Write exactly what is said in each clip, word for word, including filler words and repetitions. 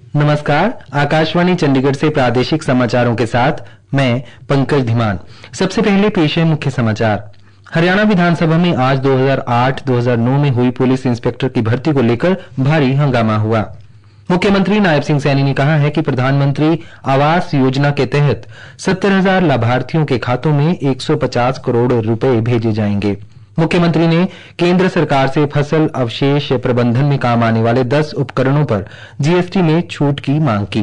नमस्कार, आकाशवाणी चंडीगढ़ से प्रादेशिक समाचारों के साथ मैं पंकज धीमान। सबसे पहले पेश है मुख्य समाचार। हरियाणा विधानसभा में आज दो हज़ार आठ दो हज़ार नौ में हुई पुलिस इंस्पेक्टर की भर्ती को लेकर भारी हंगामा हुआ। मुख्यमंत्री नायब सिंह सैनी ने कहा है कि प्रधानमंत्री आवास योजना के तहत सत्तर हजार लाभार्थियों के खातों में एक सौ पचास करोड़ रुपए भेजे जाएंगे। मुख्यमंत्री ने केंद्र सरकार से फसल अवशेष प्रबंधन में काम आने वाले दस उपकरणों पर जीएसटी में छूट की मांग की।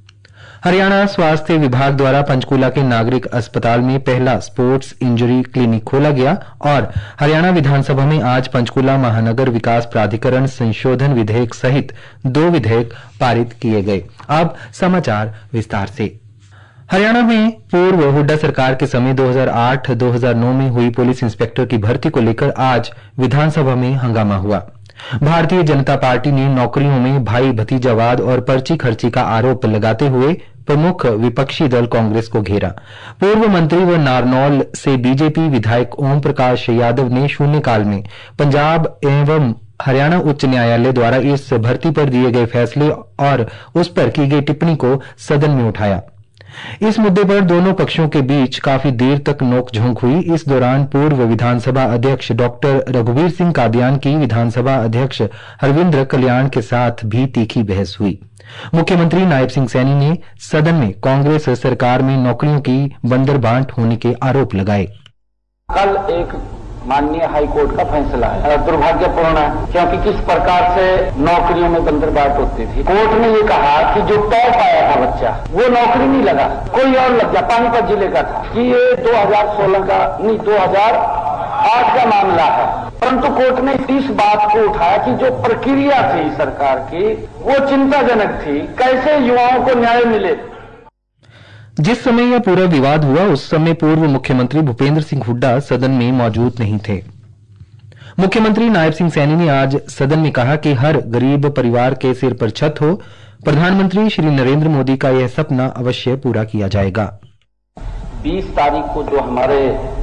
हरियाणा स्वास्थ्य विभाग द्वारा पंचकूला के नागरिक अस्पताल में पहला स्पोर्ट्स इंजरी क्लिनिक खोला गया और हरियाणा विधानसभा में आज पंचकूला महानगर विकास प्राधिकरण संशोधन विधेयक सहित दो विधेयक पारित किए गए। अब समाचार विस्तार से। हरियाणा में पूर्व हुड्डा सरकार के समय दो हज़ार आठ दो हज़ार नौ में हुई पुलिस इंस्पेक्टर की भर्ती को लेकर आज विधानसभा में हंगामा हुआ। भारतीय जनता पार्टी ने नौकरियों में भाई भतीजावाद और पर्ची खर्ची का आरोप लगाते हुए प्रमुख विपक्षी दल कांग्रेस को घेरा। पूर्व मंत्री व नारनौल से बीजेपी विधायक ओम प्रकाश यादव ने शून्यकाल में पंजाब एवं हरियाणा उच्च न्यायालय द्वारा इस भर्ती पर दिए गए फैसले और उस पर की गई टिप्पणी को सदन में उठाया। इस मुद्दे पर दोनों पक्षों के बीच काफी देर तक नोकझोंक हुई। इस दौरान पूर्व विधानसभा अध्यक्ष डॉक्टर रघुवीर सिंह कादियान की विधानसभा अध्यक्ष हरविंद्र कल्याण के साथ भी तीखी बहस हुई। मुख्यमंत्री नायब सिंह सैनी ने सदन में कांग्रेस सरकार में नौकरियों की बंदरबांट होने के आरोप लगाए। कल एक माननीय हाईकोर्ट का फैसला है, दुर्भाग्यपूर्ण है, क्योंकि किस प्रकार से नौकरियों में बंदरबाट होती थी। कोर्ट ने ये कहा कि जो टॉप आया था बच्चा वो नौकरी नहीं लगा, कोई और लग गया। पानीपत जिले का था कि ये दो हज़ार सोलह का नहीं दो हज़ार आठ का मामला है, परंतु कोर्ट ने इस बात को उठाया कि जो प्रक्रिया थी सरकार की वो चिंताजनक थी। कैसे युवाओं को न्याय मिले। जिस समय यह पूरा विवाद हुआ उस समय पूर्व मुख्यमंत्री भूपेंद्र सिंह हुड्डा सदन में मौजूद नहीं थे। मुख्यमंत्री नायब सिंह सैनी ने आज सदन में कहा कि हर गरीब परिवार के सिर पर छत हो। प्रधानमंत्री श्री नरेंद्र मोदी का यह सपना अवश्य पूरा किया जाएगा। बीस तारीख को जो हमारे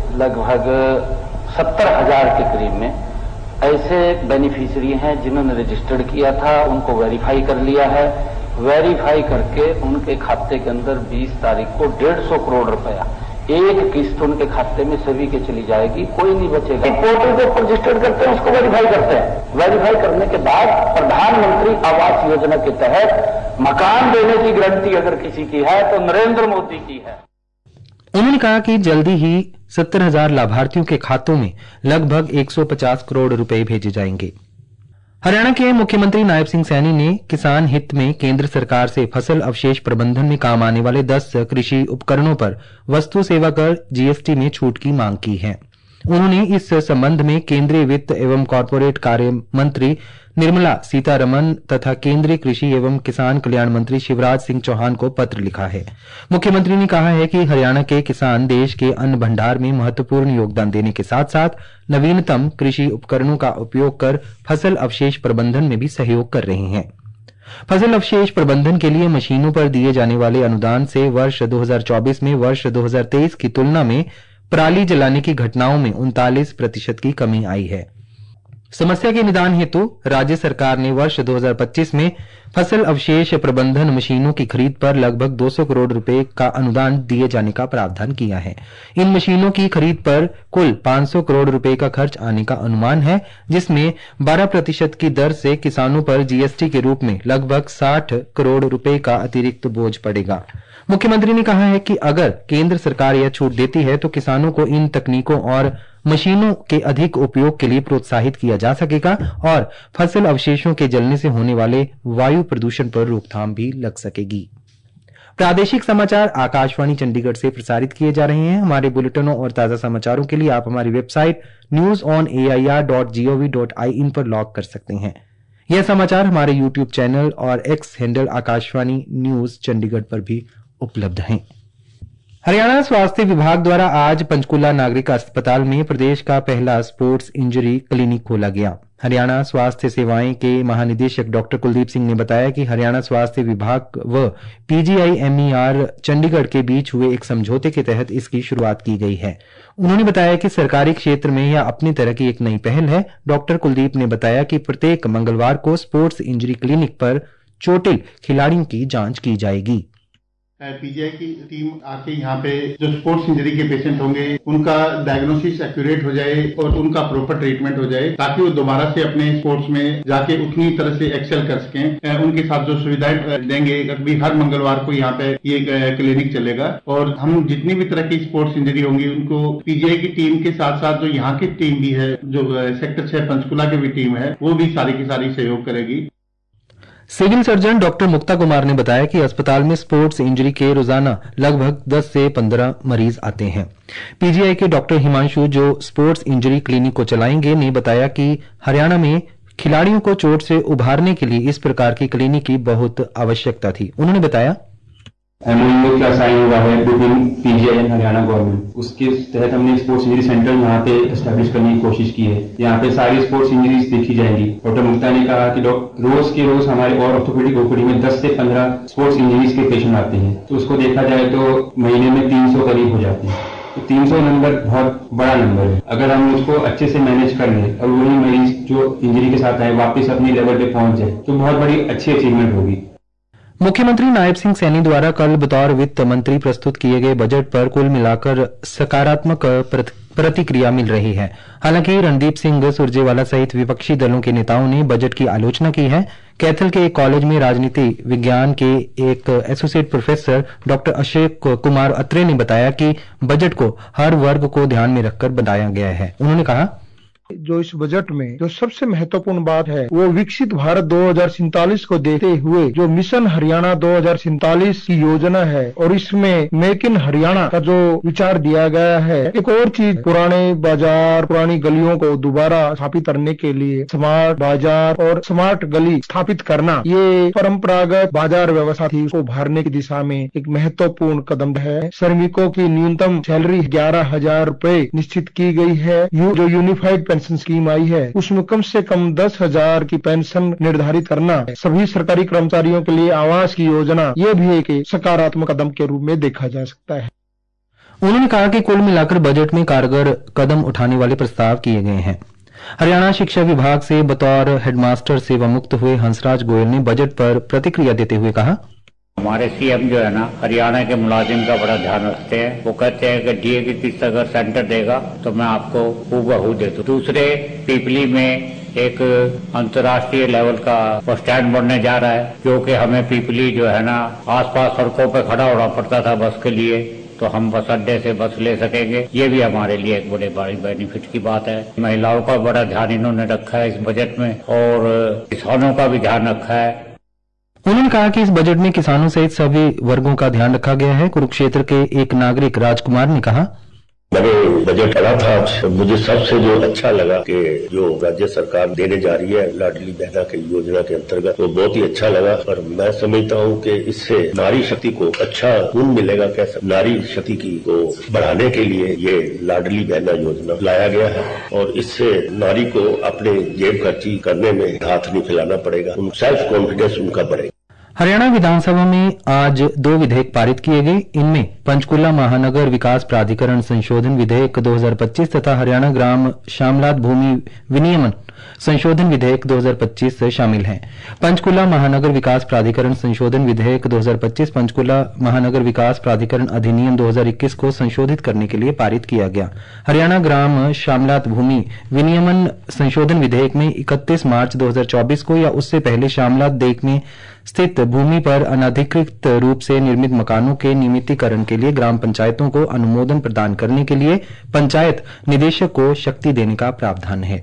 लगभग सत्तर हजार के करीब में ऐसे बेनिफिशियरी हैं जिन्होंने रजिस्टर्ड किया था, उनको वेरीफाई कर लिया है। वेरीफाई करके उनके खाते के अंदर बीस तारीख को डेढ़ सौ करोड़ रुपया एक किस्त उनके खाते में सभी के चली जाएगी, कोई नहीं बचेगा। पोर्टल के ऊपर रजिस्टर्ड करते हैं, उसको वेरीफाई करते हैं। वेरीफाई करने के बाद प्रधानमंत्री आवास योजना के तहत मकान देने की गारंटी अगर किसी की है तो नरेंद्र मोदी की है। उन्होंने कहा कि जल्दी ही सत्तर हजार लाभार्थियों के खातों में लगभग एक सौ पचास करोड़ रुपए भेजे जाएंगे। हरियाणा के मुख्यमंत्री नायब सिंह सैनी ने किसान हित में केंद्र सरकार से फसल अवशेष प्रबंधन में काम आने वाले दस कृषि उपकरणों पर वस्तु सेवा कर जीएसटी में छूट की मांग की है। उन्होंने इस संबंध में केंद्रीय वित्त एवं कॉर्पोरेट कार्य मंत्री निर्मला सीतारमण तथा केंद्रीय कृषि एवं किसान कल्याण मंत्री शिवराज सिंह चौहान को पत्र लिखा है। मुख्यमंत्री ने कहा है कि हरियाणा के किसान देश के अन्न भंडार में महत्वपूर्ण योगदान देने के साथ साथ नवीनतम कृषि उपकरणों का उपयोग कर फसल अवशेष प्रबंधन में भी सहयोग कर रहे हैं। फसल अवशेष प्रबंधन के लिए मशीनों पर दिए जाने वाले अनुदान से वर्ष दो हज़ार चौबीस में वर्ष दो हज़ार तेईस की तुलना में पराली जलाने की घटनाओं में उनतालीस प्रतिशत की कमी आई है। समस्या के निदान हेतु राज्य सरकार ने वर्ष दो हज़ार पच्चीस में फसल अवशेष प्रबंधन मशीनों की खरीद पर लगभग दो सौ करोड़ रुपए का अनुदान दिए जाने का प्रावधान किया है। इन मशीनों की खरीद पर कुल पाँच सौ करोड़ रुपए का खर्च आने का अनुमान है, जिसमें बारह प्रतिशत की दर से किसानों पर जीएसटी के रूप में लगभग साठ करोड़ रुपए का अतिरिक्त बोझ पड़ेगा। मुख्यमंत्री ने कहा है कि अगर केंद्र सरकार यह छूट देती है तो किसानों को इन तकनीकों और मशीनों के अधिक उपयोग के लिए प्रोत्साहित किया जा सकेगा और फसल अवशेषों के जलने से होने वाले वायु प्रदूषण पर रोकथाम भी लग सकेगी। प्रादेशिक समाचार आकाशवाणी चंडीगढ़ से प्रसारित किए जा रहे हैं। हमारे बुलेटिनों और ताजा समाचारों के लिए आप हमारी website news on A I R dot G O V dot I N पर लॉग कर सकते हैं। यह समाचार हमारे यूट्यूब चैनल और X handle Akashvani news Chandigarh पर भी उपलब्ध हैं। हरियाणा स्वास्थ्य विभाग द्वारा आज पंचकूला नागरिक अस्पताल में प्रदेश का पहला स्पोर्ट्स इंजरी क्लिनिक खोला गया। हरियाणा स्वास्थ्य सेवाएं के महानिदेशक डॉक्टर कुलदीप सिंह ने बताया कि हरियाणा स्वास्थ्य विभाग व पीजीआईएमईआर चंडीगढ़ के बीच हुए एक समझौते के तहत इसकी शुरुआत की गई है। उन्होंने बताया कि सरकारी क्षेत्र में यह अपनी तरह की एक नई पहल है। डॉक्टर कुलदीप ने बताया कि प्रत्येक मंगलवार को स्पोर्ट्स इंजरी क्लिनिक पर चोटिल खिलाड़ियों की जांच की जाएगी। पीजीआई की टीम आके यहाँ पे जो स्पोर्ट्स इंजरी के पेशेंट होंगे उनका डायग्नोसिस एक्यूरेट हो जाए और उनका प्रॉपर ट्रीटमेंट हो जाए ताकि वो दोबारा से अपने स्पोर्ट्स में जाके उतनी तरह से एक्सेल कर सकें। उनके साथ जो सुविधाएं देंगे, अभी हर मंगलवार को यहाँ पे ये क्लिनिक चलेगा और हम जितनी भी तरह की स्पोर्ट्स इंजरी होंगी उनको पीजीआई की टीम के साथ साथ जो यहाँ की टीम भी है, जो सेक्टर छह पंचकुला की भी टीम है, वो भी सारी की सारी सहयोग करेगी। Civil surgeon doctor Mukta Kumar ने बताया कि अस्पताल में स्पोर्ट्स इंजरी के रोजाना लगभग दस से पंद्रह मरीज आते हैं। पीजीआई के डॉक्टर हिमांशु, जो स्पोर्ट्स इंजरी क्लिनिक को चलाएंगे, ने बताया कि हरियाणा में खिलाड़ियों को चोट से उभारने के लिए इस प्रकार की क्लिनिक की बहुत आवश्यकता थी। उन्होंने बताया, एमओयू का साइन हुआ है between PGI and Haryana government. उसके तहत हमने स्पोर्ट्स इंजरी सेंटर यहाँ पे एस्टैब्लिश करने की कोशिश की है। यहाँ पे सारी स्पोर्ट्स इंजरीज देखी जाएंगी। डॉक्टर मुक्ता ने कहा कि रोज के रोज हमारे और ऑर्थोपेडिक ओपीडी में दस से पंद्रह स्पोर्ट्स इंजरीज के पेशेंट आते हैं, तो उसको देखा जाए तो महीने में तीन सौ करीब हो जाते हैं। तो तीन सौ नंबर बहुत बड़ा नंबर है। अगर हम उसको अच्छे से मैनेज कर लें और वही मरीज जो इंजरी के साथ आए वापस अपनी लेवल पे पहुंच जाए तो बहुत बड़ी अच्छी अचीवमेंट होगी। मुख्यमंत्री नायब सिंह सैनी द्वारा कल बतौर वित्त मंत्री प्रस्तुत किए गए बजट पर कुल मिलाकर सकारात्मक प्रतिक्रिया मिल रही है। हालांकि रणदीप सिंह सुरजेवाला सहित विपक्षी दलों के नेताओं ने बजट की आलोचना की है। कैथल के एक कॉलेज में राजनीति विज्ञान के एक associate professor doctor Ashok Kumar Atre ने बताया कि बजट को हर वर्ग को ध्यान में रखकर बनाया गया है। उन्होंने कहा, जो इस बजट में जो सबसे महत्वपूर्ण बात है वो विकसित भारत दो हज़ार सैंतालीस को देखते हुए जो मिशन हरियाणा दो हज़ार सैंतालीस की योजना है और इसमें मेक इन हरियाणा का जो विचार दिया गया है। एक और चीज, पुराने बाजार पुरानी गलियों को दोबारा स्थापित करने के लिए स्मार्ट बाजार और स्मार्ट गली स्थापित करना, ये परंपरागत बाजार व्यवस्था थी उसको उभारने की दिशा में एक महत्वपूर्ण कदम है। श्रमिकों की न्यूनतम सैलरी ग्यारह हजार रूपए निश्चित की गई है। जो यूनिफाइड पेंशन स्कीम आई है उसमें कम से कम दस हजार की पेंशन निर्धारित करना है। सभी सरकारी कर्मचारियों के लिए आवास की योजना, ये भी एक सकारात्मक कदम के रूप में देखा जा सकता है। उन्होंने कहा कि कुल मिलाकर बजट में कारगर कदम उठाने वाले प्रस्ताव किए गए हैं। हरियाणा शिक्षा विभाग से बतौर हेडमास्टर सेवा मुक्त हुए हंसराज गोयल ने बजट पर प्रतिक्रिया देते हुए कहा, हमारे सीएम जो है ना हरियाणा के मुलाजिम का बड़ा ध्यान रखते हैं। वो कहते हैं कि डीए की किस्त अगर सेंटर देगा तो मैं आपको हूबहू दे दूं। दूसरे पीपली में एक अंतर्राष्ट्रीय लेवल का बस स्टैंड बनने जा रहा है, जो कि हमें पीपली जो है ना आसपास सड़कों पर खड़ा होना पड़ता था बस के लिए, तो हम बस अड्डे से बस ले सकेंगे। ये भी हमारे लिए एक बड़े बड़ी बेनिफिट की बात है। महिलाओं का बड़ा ध्यान इन्होंने रखा है इस बजट में और किसानों का भी ध्यान रखा है। उन्होंने कहा कि इस बजट में किसानों सहित सभी वर्गों का ध्यान रखा गया है। कुरुक्षेत्र के एक नागरिक राजकुमार ने कहा, मैंने बजट पढ़ा था, मुझे सबसे जो अच्छा लगा कि जो राज्य सरकार देने जा रही है लाडली बहना की योजना के अंतर्गत, वो बहुत ही अच्छा लगा। और मैं समझता हूँ कि इससे नारी शक्ति को अच्छा गुण मिलेगा। कैसे नारी शक्ति की को बढ़ाने के लिए ये लाडली बहना योजना लाया गया है और इससे नारी को अपने जेब खर्ची करने में हाथ नहीं फैलाना पड़ेगा, सेल्फ कॉन्फिडेंस उनका बढ़ेगा। हरियाणा विधानसभा में आज दो विधेयक पारित किए गए। इनमें पंचकुला महानगर विकास प्राधिकरण संशोधन विधेयक दो हज़ार पच्चीस तथा हरियाणा ग्राम श्यामलात भूमि विनियमन संशोधन विधेयक दो हज़ार पच्चीस शामिल हैं। पंचकुला महानगर विकास प्राधिकरण संशोधन विधेयक दो हज़ार पच्चीस पंचकुला महानगर विकास प्राधिकरण अधिनियम दो हज़ार इक्कीस को संशोधित करने के लिए पारित किया गया। हरियाणा ग्राम श्यामलात भूमि विनियमन संशोधन विधेयक में इकतीस मार्च दो हज़ार चौबीस को या उससे पहले श्यामलात देख में स्थित भूमि पर अनधिकृत रूप से निर्मित मकानों के नियमितीकरण के लिए ग्राम पंचायतों को अनुमोदन प्रदान करने के लिए पंचायत निदेशक को शक्ति देने का प्रावधान है।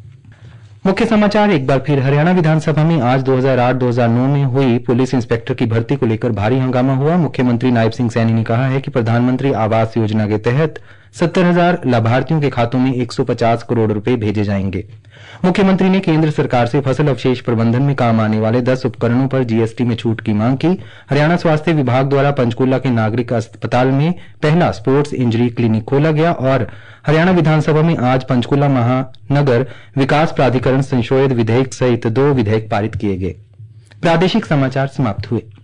मुख्य समाचार एक बार फिर। हरियाणा विधानसभा में आज दो हज़ार आठ दो हज़ार नौ में हुई पुलिस इंस्पेक्टर की भर्ती को लेकर भारी हंगामा हुआ। मुख्यमंत्री नायब सिंह सैनी ने कहा है कि प्रधानमंत्री आवास योजना के तहत सत्तर हजार लाभार्थियों के खातों में एक सौ पचास करोड़ रुपए भेजे जाएंगे। मुख्यमंत्री ने केंद्र सरकार से फसल अवशेष प्रबंधन में काम आने वाले दस उपकरणों पर जीएसटी में छूट की मांग की। हरियाणा स्वास्थ्य विभाग द्वारा पंचकूला के नागरिक अस्पताल में पहला स्पोर्ट्स इंजरी क्लिनिक खोला गया और हरियाणा विधानसभा में आज पंचकूला महानगर विकास प्राधिकरण संशोधित विधेयक सहित दो विधेयक पारित किए गए। प्रादेशिक समाचार समाप्त हुए।